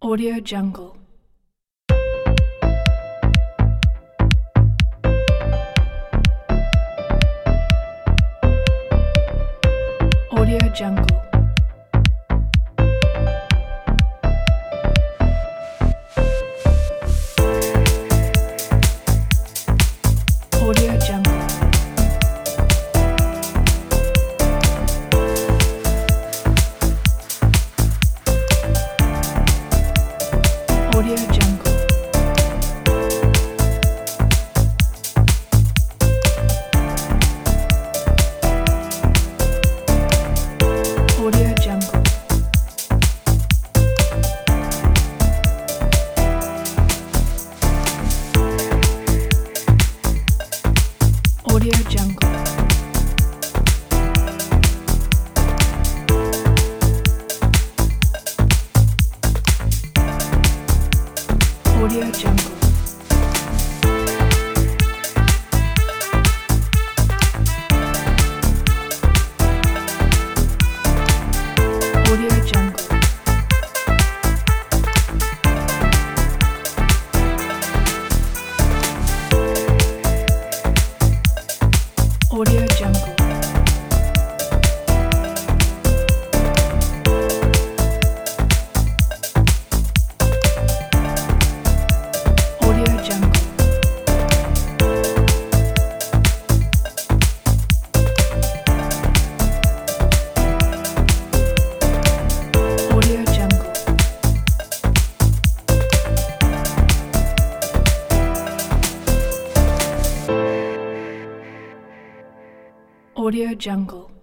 Audio Jungle. Audio Jungle. Audio Jungle. Audio Jungle. Audio Jungle. Audio Jungle. Audio Jungle. Audio Jungle. Audio Jungle. Audio Jungle. Audio Jungle. Audio Jungle.